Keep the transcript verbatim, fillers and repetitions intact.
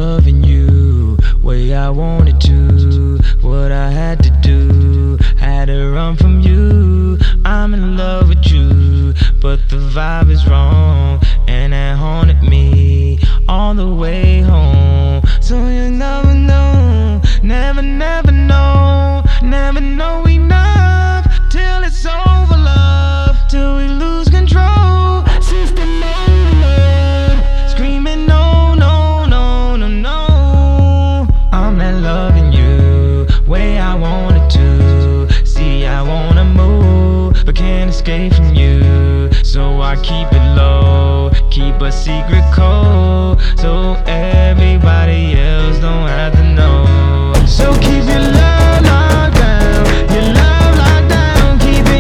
loving you way I wanted to. What I had to do, had to run from you. I'm in love with you, but the vibe is wrong, and it haunted me all the way home. So you never know, never, never know, never know enough till it's over, love, till we lose control. System overload, screaming no, no, no, no, no. I'm not loving you way I wanted to. See, I wanna move, but can't escape from you. So I keep it low, keep a secret code, so everybody else don't have to know. So keep it